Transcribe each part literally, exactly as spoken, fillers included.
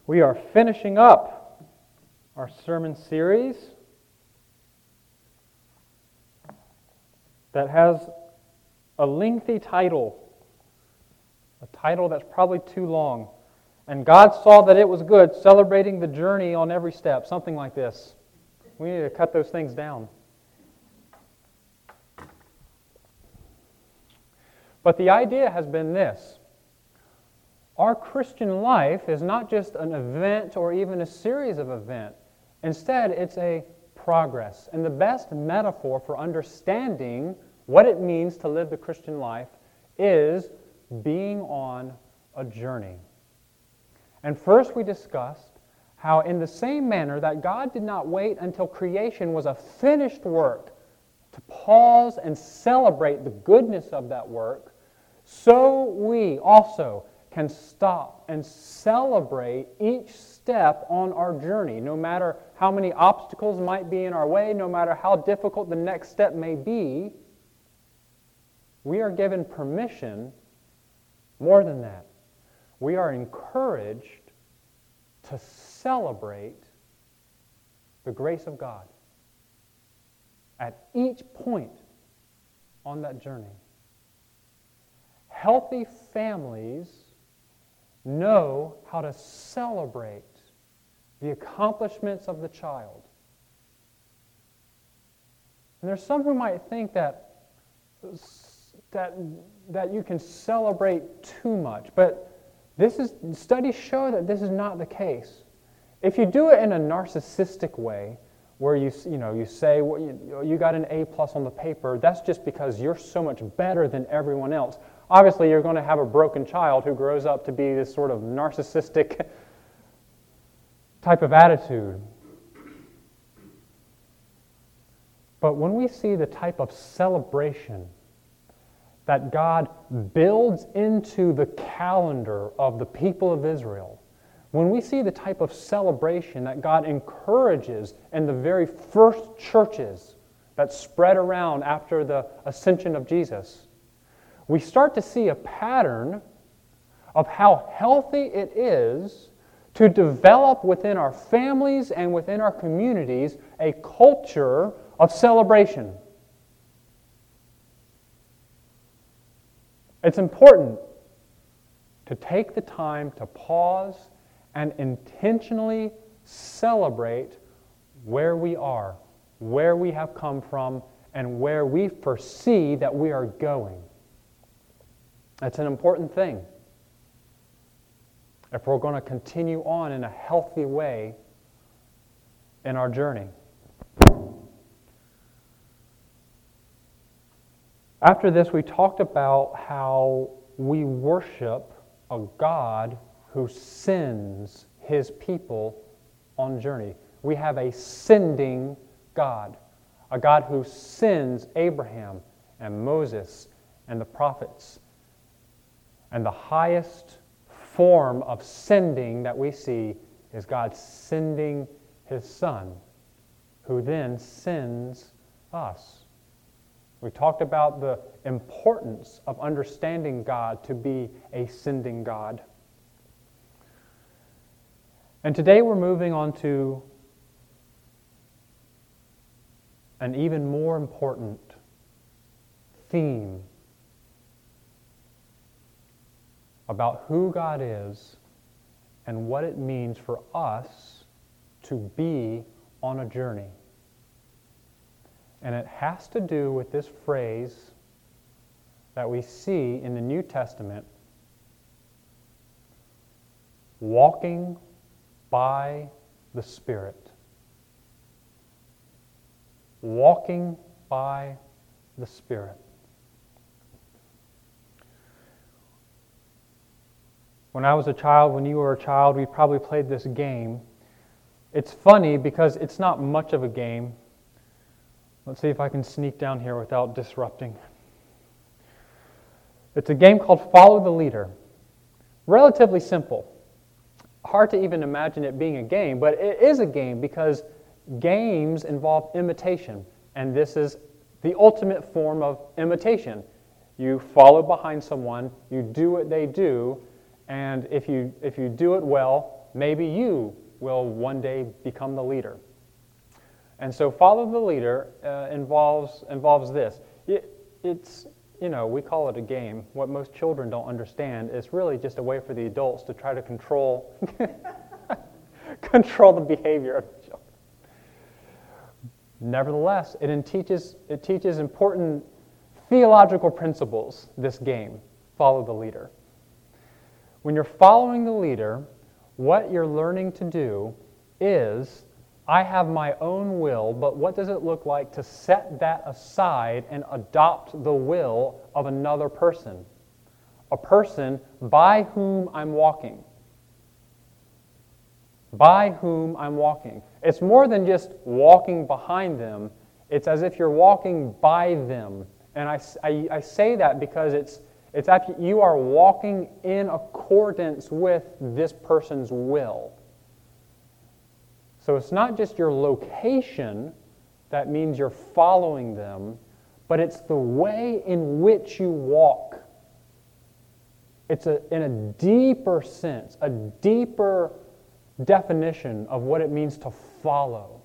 We are finishing up our sermon series that has a lengthy title, a title that's probably too long. And God saw that it was good, celebrating the journey on every step, something like this. We need to cut those things down. But the idea has been this. Our Christian life is not just an event or even a series of events. Instead, it's a progress. And the best metaphor for understanding what it means to live the Christian life is being on a journey. And first we discussed how in the same manner that God did not wait until creation was a finished work to pause and celebrate the goodness of that work, so we also can stop and celebrate each step on our journey, no matter how many obstacles might be in our way, no matter how difficult the next step may be. We are given permission, more than that, we are encouraged to celebrate the grace of God at each point on that journey. Healthy families know how to celebrate the accomplishments of the child. And there's some who might think that, that, that you can celebrate too much, but this is, studies show that this is not the case. If you do it in a narcissistic way, where you, you, know, you say, well, you, you got an A plus on the paper, that's just because you're so much better than everyone else. Obviously, you're going to have a broken child who grows up to be this sort of narcissistic type of attitude. But when we see the type of celebration that God builds into the calendar of the people of Israel, when we see the type of celebration that God encourages in the very first churches that spread around after the ascension of Jesus, we start to see a pattern of how healthy it is to develop within our families and within our communities a culture of celebration. It's important to take the time to pause and intentionally celebrate where we are, where we have come from, and where we foresee that we are going. That's an important thing if we're going to continue on in a healthy way in our journey. After this, we talked about how we worship a God who sends His people on journey. We have a sending God, a God who sends Abraham and Moses and the prophets. And the highest form of sending that we see is God sending His Son, who then sends us. We talked about the importance of understanding God to be a sending God. And today we're moving on to an even more important theme about who God is and what it means for us to be on a journey. And it has to do with this phrase that we see in the New Testament, walking by the Spirit. Walking by the Spirit. When I was a child, when you were a child, we probably played this game. It's funny because it's not much of a game. Let's see if I can sneak down here without disrupting. It's a game called Follow the Leader. Relatively simple. Hard to even imagine it being a game, but it is a game because games involve imitation, and this is the ultimate form of imitation. You follow behind someone, you do what they do, and if you if you do it well, maybe you will one day become the leader. And so follow the leader uh, involves involves this. It, it's, you know, we call it a game. What most children don't understand is really just a way for the adults to try to control control the behavior of the children. Nevertheless, it teaches it teaches important theological principles, this game, follow the leader. When you're following the leader, what you're learning to do is, I have my own will, but what does it look like to set that aside and adopt the will of another person? A person by whom I'm walking. By whom I'm walking. It's more than just walking behind them. It's as if you're walking by them. And I, I, I say that because it's, it's after you are walking in accordance with this person's will. So it's not just your location that means you're following them, but it's the way in which you walk. It's a, in a deeper sense, a deeper definition of what it means to follow.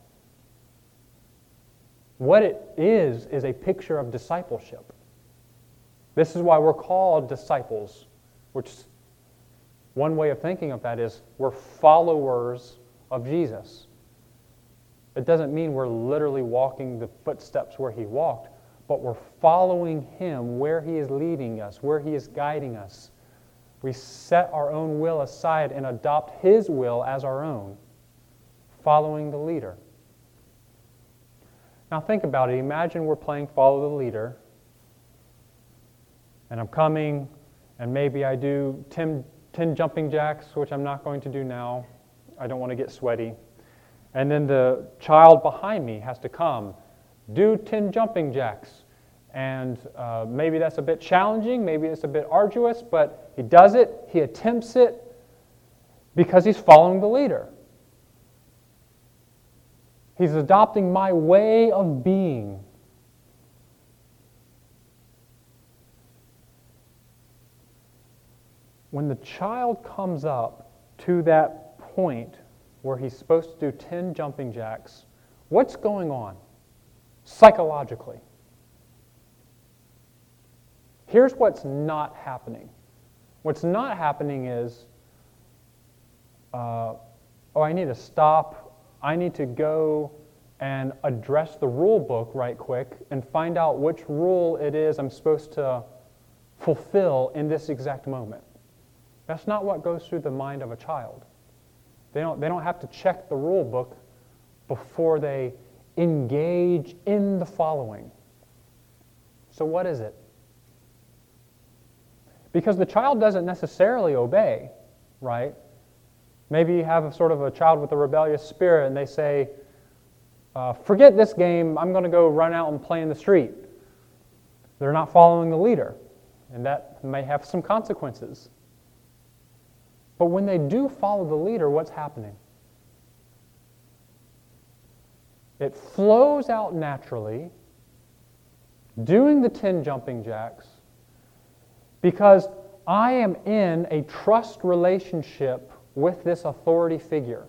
What it is, is a picture of discipleship. This is why we're called disciples, which one way of thinking of that is we're followers of Jesus. It doesn't mean we're literally walking the footsteps where he walked, but we're following him where he is leading us, where he is guiding us. We set our own will aside and adopt his will as our own, following the leader. Now think about it. Imagine we're playing follow the leader, and I'm coming, and maybe I do ten, ten jumping jacks, which I'm not going to do now. I don't want to get sweaty. And then the child behind me has to come, do ten jumping jacks. And uh, maybe that's a bit challenging, maybe it's a bit arduous, but he does it, he attempts it, because he's following the leader. He's adopting my way of being. When the child comes up to that point where he's supposed to do ten jumping jacks, what's going on psychologically? Here's what's not happening. What's not happening is, uh, oh, I need to stop. I need to go and address the rule book right quick and find out which rule it is I'm supposed to fulfill in this exact moment. That's not what goes through the mind of a child. They don't, they don't have to check the rule book before they engage in the following. So what is it? Because the child doesn't necessarily obey, right? Maybe you have a sort of a child with a rebellious spirit and they say, uh, forget this game, I'm going to go run out and play in the street. They're not following the leader, and that may have some consequences. But when they do follow the leader, what's happening? It flows out naturally, doing the ten jumping jacks, because I am in a trust relationship with this authority figure.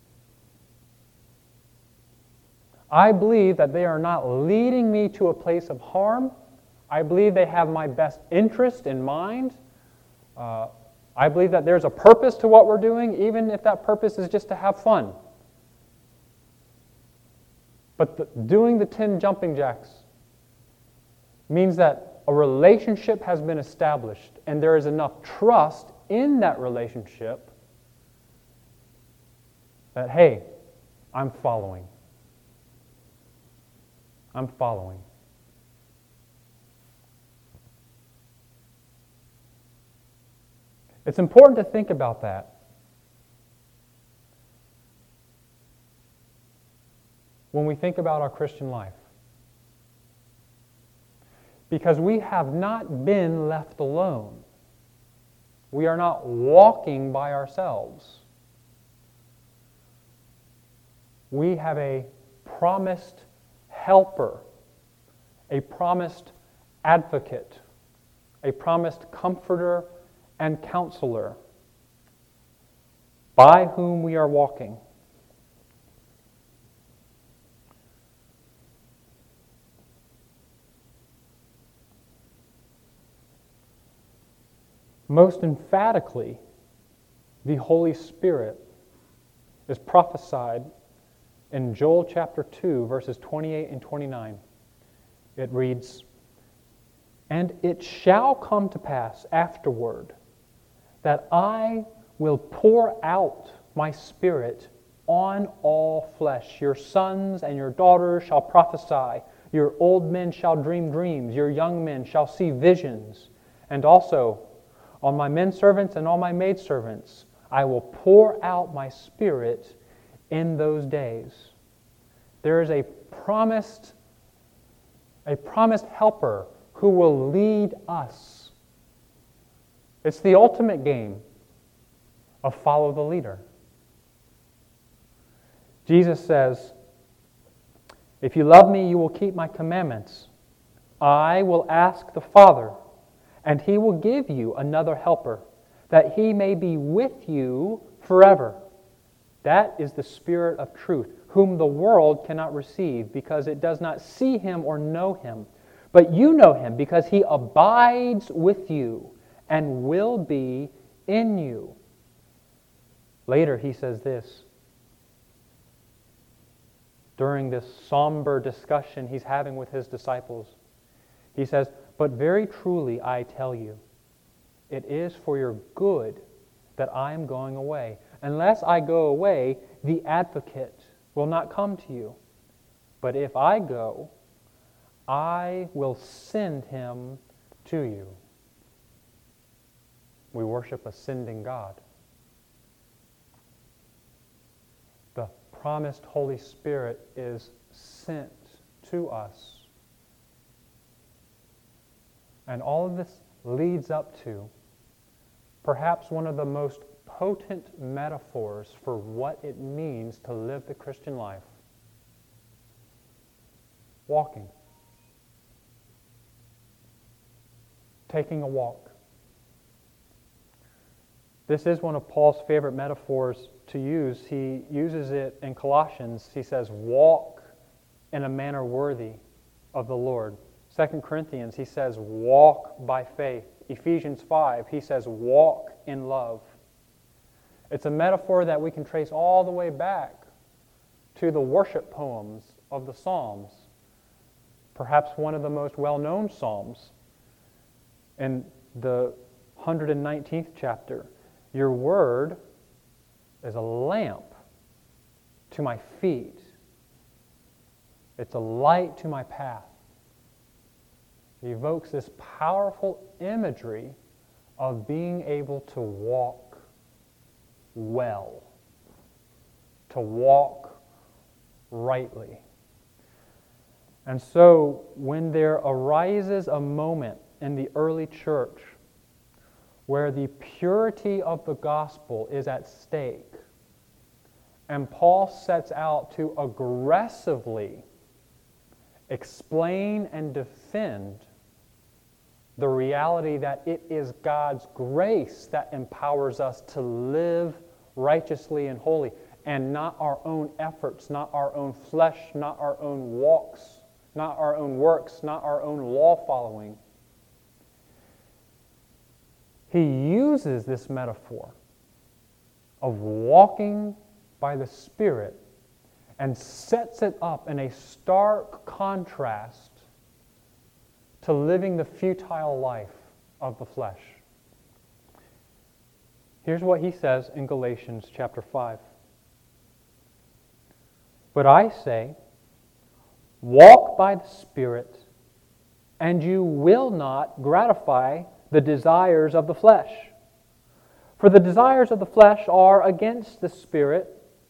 I believe that they are not leading me to a place of harm. I believe they have my best interest in mind. Uh, I believe that there's a purpose to what we're doing, even if that purpose is just to have fun. But the, doing the ten jumping jacks means that a relationship has been established, and there is enough trust in that relationship that, hey, I'm following. I'm following. It's important to think about that. When we think about our Christian life. Because we have not been left alone. We are not walking by ourselves. We have a promised helper, a promised advocate, a promised comforter and counselor. by whom we are walking. Most emphatically, the Holy Spirit is prophesied in Joel chapter two, verses twenty-eight and twenty-nine. It reads, "And it shall come to pass afterward that I will pour out my Spirit on all flesh. Your sons and your daughters shall prophesy. Your old men shall dream dreams. Your young men shall see visions. And also on my men servants and on my maidservants I will pour out my Spirit in those days." There is a promised, a promised helper who will lead us. It's the ultimate game of follow the leader. Jesus says, "If you love me, you will keep my commandments. I will ask the Father, and he will give you another helper, that he may be with you forever. That is the Spirit of truth, whom the world cannot receive, because it does not see him or know him. But you know him, because he abides with you and will be in you." Later he says this, during this somber discussion he's having with his disciples. He says, "But very truly I tell you, it is for your good that I am going away. Unless I go away, the Advocate will not come to you. But if I go, I will send him to you." We worship a sending God. The promised Holy Spirit is sent to us. And all of this leads up to perhaps one of the most potent metaphors for what it means to live the Christian life. Walking. Taking a walk. This is one of Paul's favorite metaphors to use. He uses it in Colossians. He says, "Walk in a manner worthy of the Lord." Second Corinthians, he says, "Walk by faith." Ephesians five, he says, "Walk in love." It's a metaphor that we can trace all the way back to the worship poems of the Psalms. Perhaps one of the most well-known Psalms in the one hundred nineteenth chapter. "Your word is a lamp to my feet. It's a light to my path." He evokes this powerful imagery of being able to walk well, to walk rightly. And so when there arises a moment in the early church where the purity of the gospel is at stake, and Paul sets out to aggressively explain and defend the reality that it is God's grace that empowers us to live righteously and holy, and not our own efforts, not our own flesh, not our own walks, not our own works, not our own law following. He uses this metaphor of walking by the Spirit and sets it up in a stark contrast to living the futile life of the flesh. Here's what he says in Galatians chapter five. "But I say, walk by the Spirit, and you will not gratify the desires of the flesh. For the desires of the flesh are against the Spirit,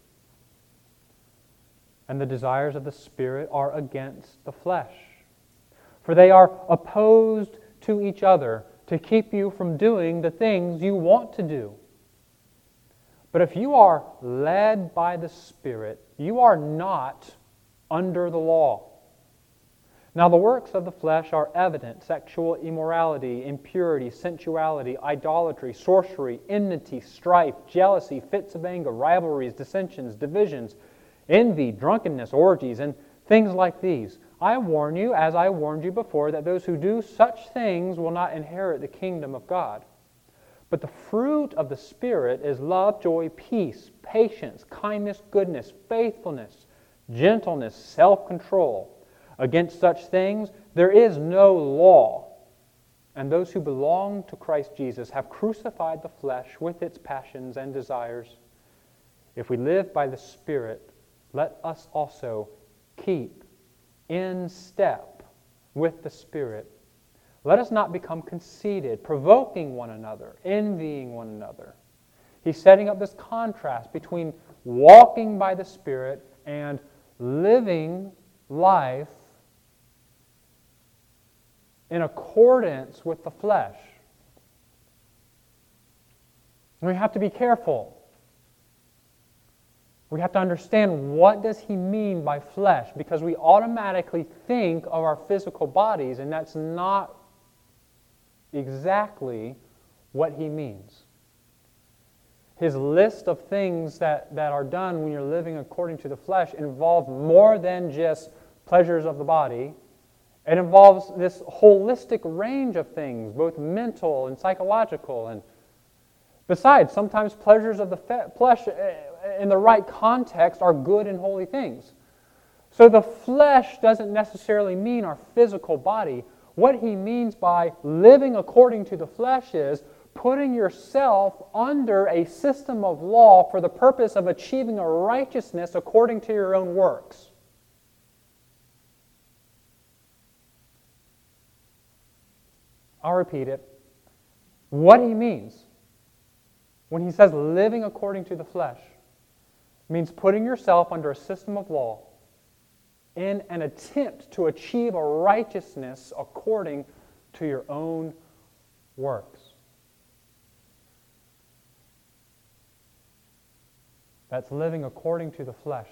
and the desires of the Spirit are against the flesh. For they are opposed to each other to keep you from doing the things you want to do. But if you are led by the Spirit, you are not under the law. Now the works of the flesh are evident: sexual immorality, impurity, sensuality, idolatry, sorcery, enmity, strife, jealousy, fits of anger, rivalries, dissensions, divisions, envy, drunkenness, orgies, and things like these. I warn you, as I warned you before, that those who do such things will not inherit the kingdom of God. But the fruit of the Spirit is love, joy, peace, patience, kindness, goodness, faithfulness, gentleness, self-control. Against such things there is no law. And those who belong to Christ Jesus have crucified the flesh with its passions and desires. If we live by the Spirit, let us also keep in step with the Spirit. Let us not become conceited, provoking one another, envying one another. He's setting up this contrast between walking by the Spirit and living life in accordance with the flesh. We have to be careful. We have to understand, what does he mean by flesh? Because we automatically think of our physical bodies, and that's not exactly what he means. His list of things that, that are done when you're living according to the flesh involve more than just pleasures of the body. It involves this holistic range of things, both mental and psychological. And besides, sometimes pleasures of the flesh in the right context are good and holy things. So the flesh doesn't necessarily mean our physical body. What he means by living according to the flesh is putting yourself under a system of law for the purpose of achieving a righteousness according to your own works. I'll repeat it. What he means when he says living according to the flesh means putting yourself under a system of law in an attempt to achieve a righteousness according to your own works. That's living according to the flesh.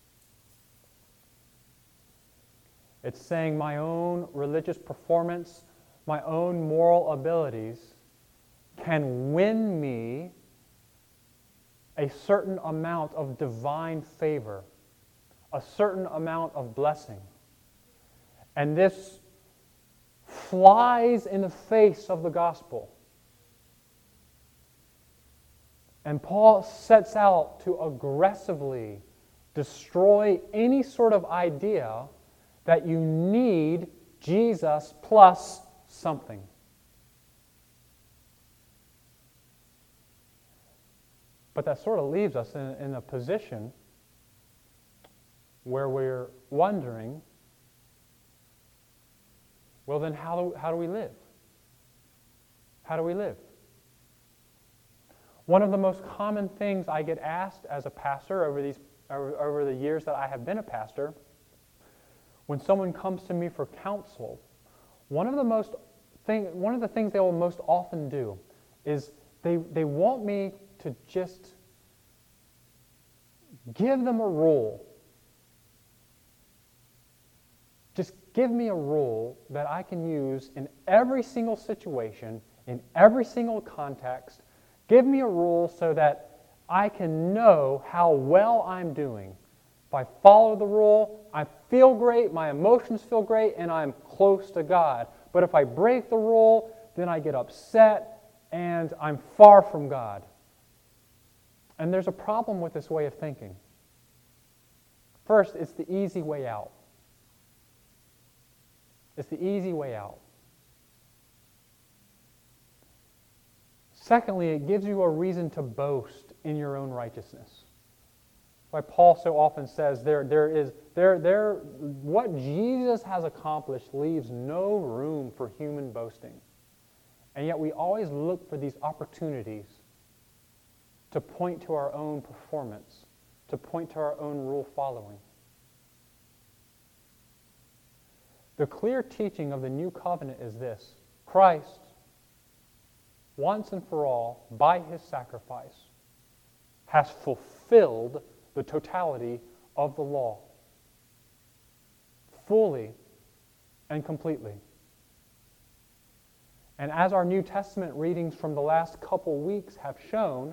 It's saying my own religious performance, my own moral abilities can win me a certain amount of divine favor, a certain amount of blessing. And this flies in the face of the gospel. And Paul sets out to aggressively destroy any sort of idea that you need Jesus plus something. But that sort of leaves us in, in a position where we're wondering, well then how do, how do we live? How do we live? One of the most common things I get asked as a pastor over these over, over the years that I have been a pastor, when someone comes to me for counsel, one of the most thing one of the things they will most often do is they they want me to just give them a rule. Just give me a rule that I can use in every single situation, in every single context. Give me a rule so that I can know how well I'm doing. If I follow the rule, I feel great, my emotions feel great, and I'm close to God. But if I break the rule, then I get upset and I'm far from God. And there's a problem with this way of thinking. First, it's the easy way out. It's the easy way out. Secondly, it gives you a reason to boast in your own righteousness. That's why Paul so often says there, there is there, there, what Jesus has accomplished leaves no room for human boasting. And yet we always look for these opportunities to point to our own performance, to point to our own rule following. The clear teaching of the new covenant is this: Christ, once and for all, by his sacrifice, has fulfilled the totality of the law. Fully and completely. And as our New Testament readings from the last couple weeks have shown,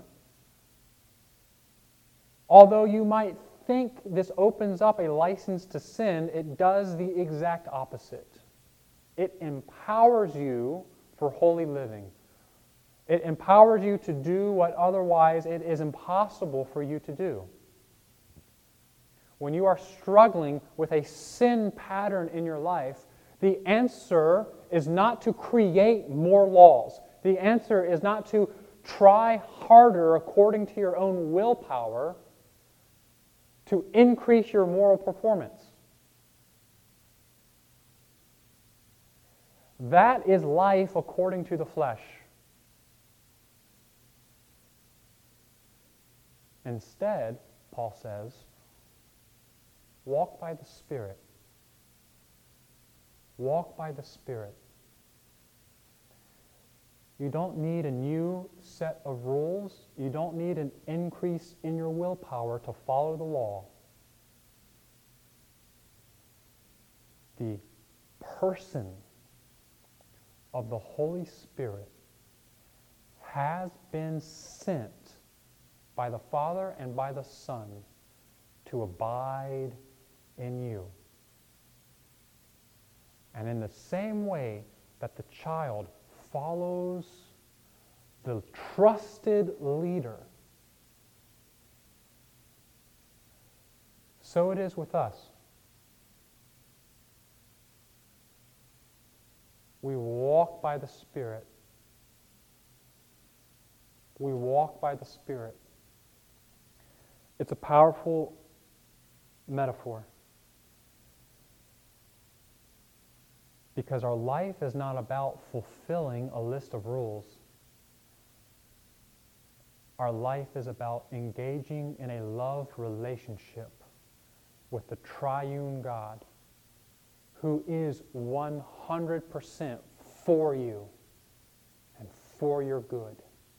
although you might think this opens up a license to sin, it does the exact opposite. It empowers you for holy living. It empowers you to do what otherwise it is impossible for you to do. When you are struggling with a sin pattern in your life, the answer is not to create more laws. The answer is not to try harder according to your own willpower to increase your moral performance. That is life according to the flesh. Instead, Paul says, walk by the Spirit. Walk by the Spirit. You don't need a new set of rules. You don't need an increase in your willpower to follow the law. The person of the Holy Spirit has been sent by the Father and by the Son to abide in you. And in the same way that the child follows the trusted leader, so it is with us. We walk by the Spirit. We walk by the Spirit. It's a powerful metaphor. Because our life is not about fulfilling a list of rules. Our life is about engaging in a love relationship with the triune God, who is one hundred percent for you and for your good.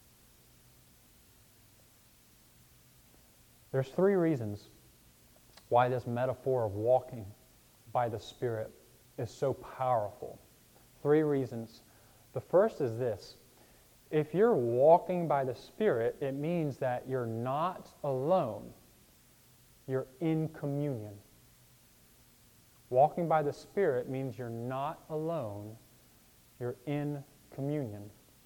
There's three reasons why this metaphor of walking by the Spirit is so powerful. Three reasons. The first is this. If you're walking by the Spirit, it means that you're not alone. You're in communion. Walking by the Spirit means you're not alone. You're in communion.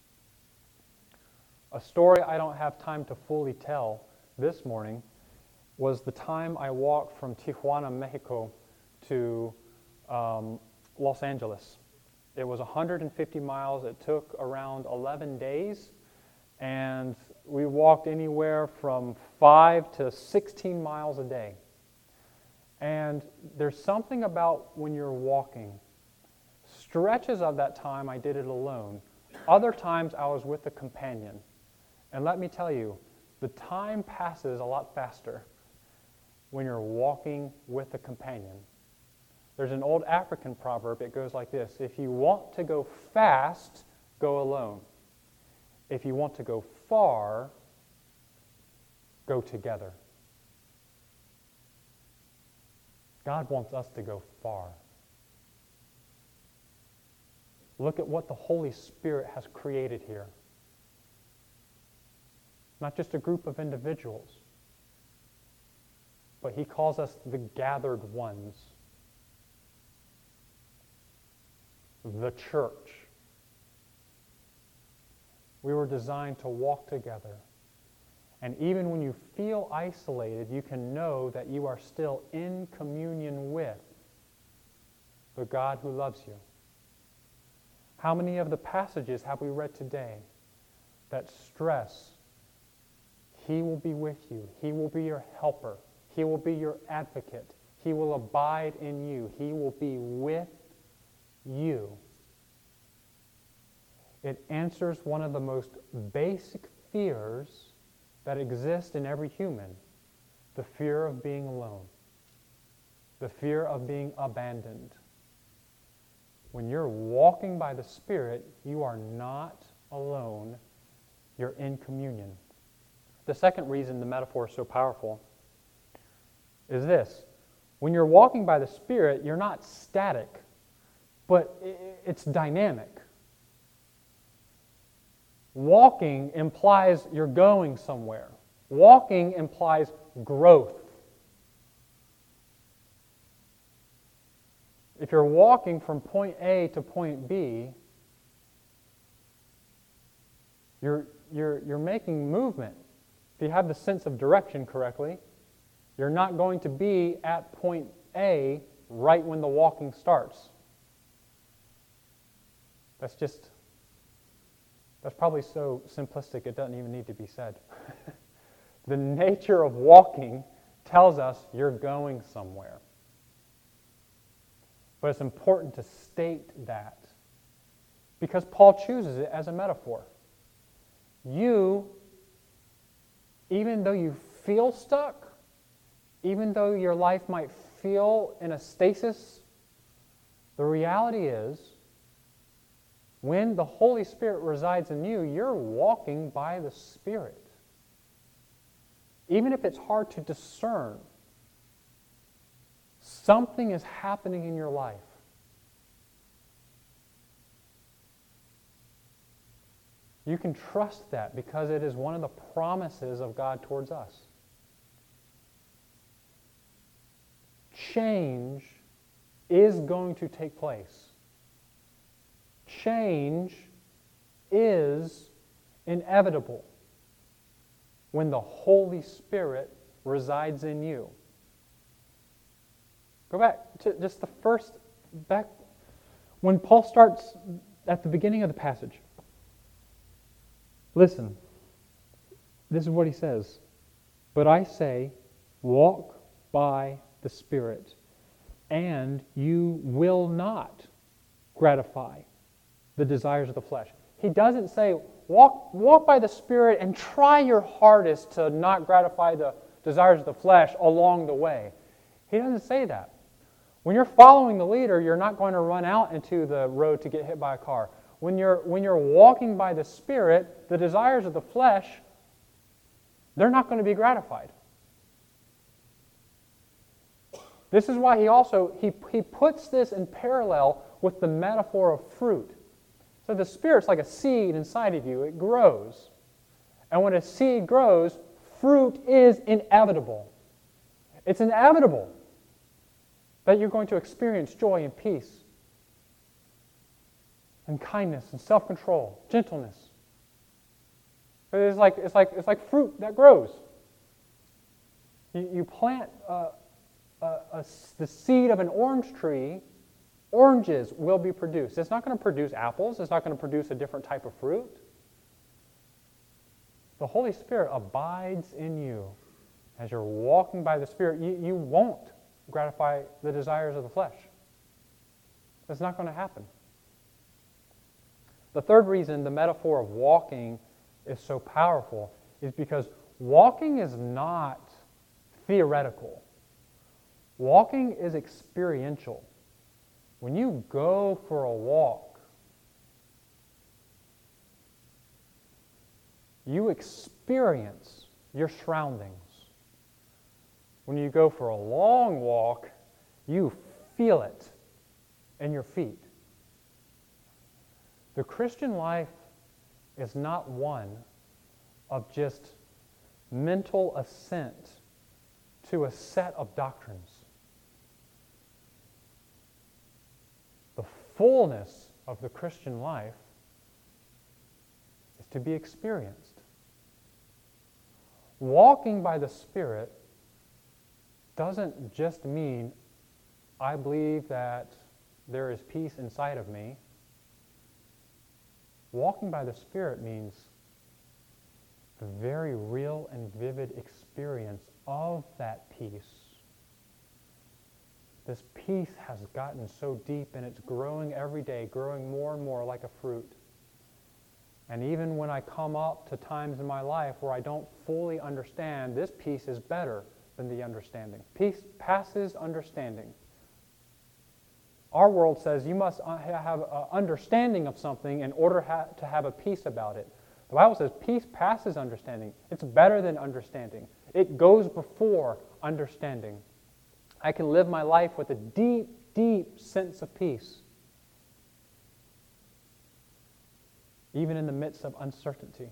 A story I don't have time to fully tell this morning was the time I walked from Tijuana, Mexico to um, Los Angeles. It was one hundred fifty miles. It took around eleven days. And we walked anywhere from five to sixteen miles a day. And there's something about when you're walking. Stretches of that time I did it alone. Other times I was with a companion. And let me tell you, the time passes a lot faster when you're walking with a companion. There's an old African proverb. It goes like this. If you want to go fast, go alone. If you want to go far, go together. God wants us to go far. Look at what the Holy Spirit has created here. Not just a group of individuals, but He calls us the gathered ones. The church. We were designed to walk together. And even when you feel isolated, you can know that you are still in communion with the God who loves you. How many of the passages have we read today that stress He will be with you, He will be your helper, He will be your advocate, He will abide in you, He will be with you? It answers one of the most basic fears that exist in every human, the fear of being alone, the fear of being abandoned. When you're walking by the Spirit, you are not alone, you're in communion. The second reason the metaphor is so powerful is this. When you're walking by the Spirit, you're not static. but it's dynamic. Walking implies you're going somewhere. Walking implies growth. If you're walking from point A to point B, you're, you're, you're making movement. If you have the sense of direction correctly, you're not going to be at point A right when the walking starts. That's just, that's probably so simplistic it doesn't even need to be said. The nature of walking tells us you're going somewhere. But it's important to state that because Paul chooses it as a metaphor. You, even though you feel stuck, even though your life might feel in a stasis, the reality is when the Holy Spirit resides in you, you're walking by the Spirit. Even if it's hard to discern, something is happening in your life. You can trust that because it is one of the promises of God towards us. Change is going to take place. Change is inevitable when the Holy Spirit resides in you. Go back to just the first, back when Paul starts at the beginning of the passage. Listen, this is what he says. But I say, walk by the Spirit, and you will not gratify the desires of the flesh. He doesn't say, walk, walk by the Spirit and try your hardest to not gratify the desires of the flesh along the way. He doesn't say that. When you're following the leader, you're not going to run out into the road to get hit by a car. When you're, when you're walking by the Spirit, the desires of the flesh, they're not going to be gratified. This is why he also, he, he puts this in parallel with the metaphor of fruit. So the Spirit's like a seed inside of you. It grows. And when a seed grows, fruit is inevitable. It's inevitable that you're going to experience joy and peace and kindness and self-control, gentleness. It's like, it's like, it's like fruit that grows. You, you plant uh, a, a, the seed of an orange tree, oranges will be produced. It's not going to produce apples. It's not going to produce a different type of fruit. The Holy Spirit abides in you. As you're walking by the Spirit, you, you won't gratify the desires of the flesh. It's not going to happen. The third reason the metaphor of walking is so powerful is because walking is not theoretical. Walking is experiential. When you go for a walk, you experience your surroundings. When you go for a long walk, you feel it in your feet. The Christian life is not one of just mental assent to a set of doctrines. The fullness of the Christian life is to be experienced. Walking by the Spirit doesn't just mean I believe that there is peace inside of me. Walking by the Spirit means the very real and vivid experience of that peace. This peace has gotten so deep and it's growing every day, growing more and more like a fruit. And even when I come up to times in my life where I don't fully understand, this peace is better than the understanding. Peace passes understanding. Our world says you must have an understanding of something in order ha- to have a peace about it. The Bible says peace passes understanding. It's better than understanding. It goes before understanding. I can live my life with a deep, deep sense of peace. even in the midst of uncertainty.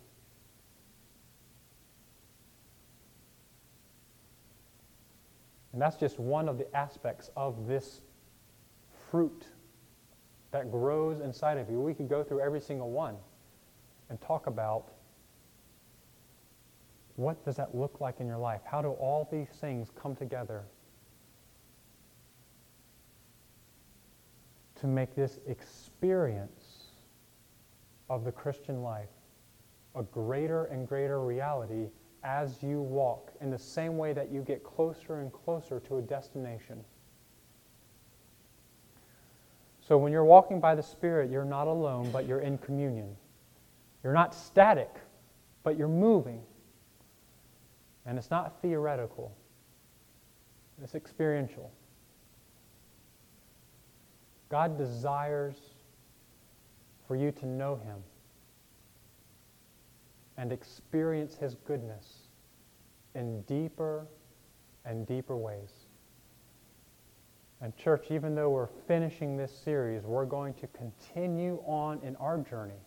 And that's just one of the aspects of this fruit that grows inside of you. We could go through every single one and talk about what does that look like in your life? How do all these things come together to make this experience of the Christian life a greater and greater reality as you walk in the same way that you get closer and closer to a destination? So when you're walking by the Spirit, you're not alone, but you're in communion. You're not static, but you're moving. And it's not theoretical. It's experiential. God desires for you to know Him and experience His goodness in deeper and deeper ways. And church, even though we're finishing this series, we're going to continue on in our journey.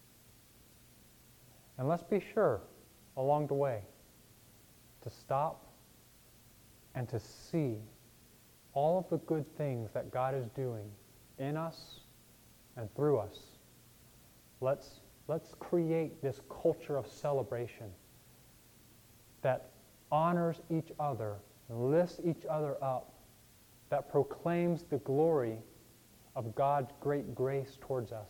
And let's be sure along the way to stop and to see all of the good things that God is doing in us and through us. Let's, let's create this culture of celebration that honors each other, lifts each other up, that proclaims the glory of God's great grace towards us.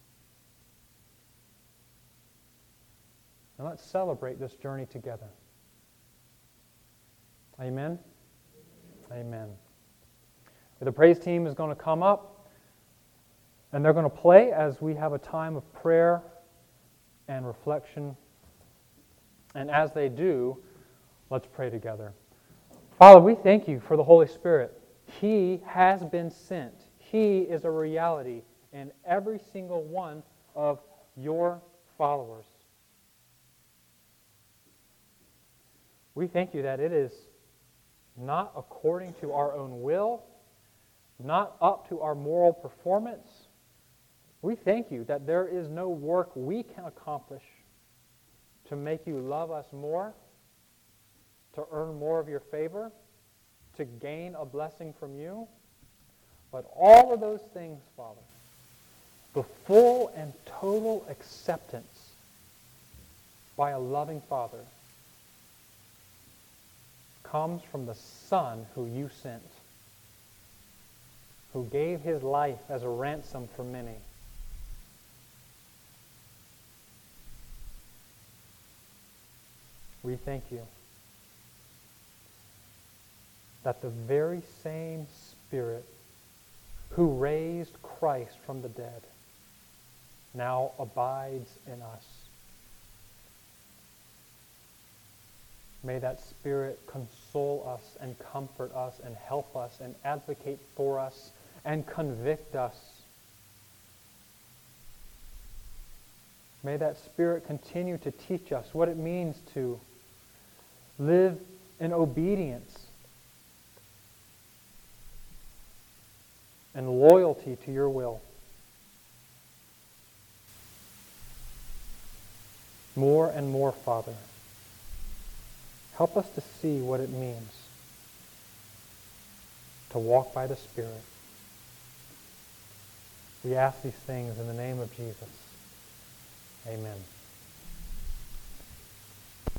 And let's celebrate this journey together. Amen? Amen. The praise team is going to come up, and they're going to play as we have a time of prayer and reflection. And as they do, let's pray together. Father, we thank you for the Holy Spirit. He has been sent. He is a reality in every single one of your followers. We thank you that it is not according to our own will, not up to our moral performance. We thank you that there is no work we can accomplish to make you love us more, to earn more of your favor, to gain a blessing from you. But all of those things, Father, the full and total acceptance by a loving Father comes from the Son who you sent, who gave His life as a ransom for many. We thank you that the very same Spirit who raised Christ from the dead now abides in us. May that Spirit console us and comfort us and help us and advocate for us and convict us. May that Spirit continue to teach us what it means to live in obedience and loyalty to your will. More and more, Father, help us to see what it means to walk by the Spirit. We ask these things in the name of Jesus. Amen.